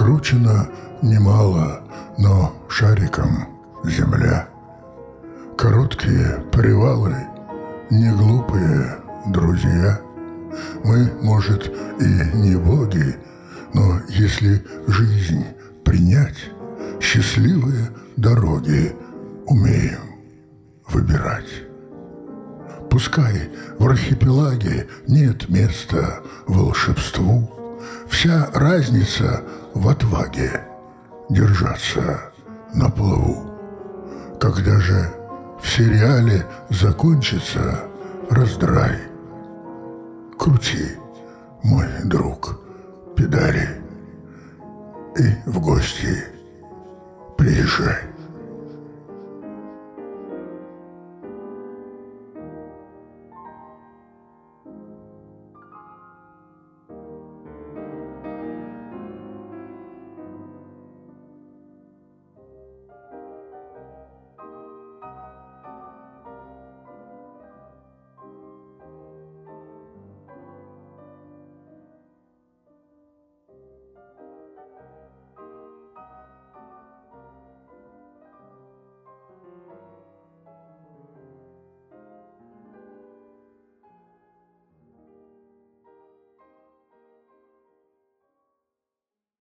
Скручено немало, но шариком земля. Короткие привалы, не глупые друзья. Мы, может, и не боги, но если жизнь принять, счастливые дороги умеем выбирать. Пускай в архипелаге нет места волшебству, вся разница в отваге держаться на плаву. Когда же в сериале закончится раздрай, крути, мой друг, педали и в гости приезжай.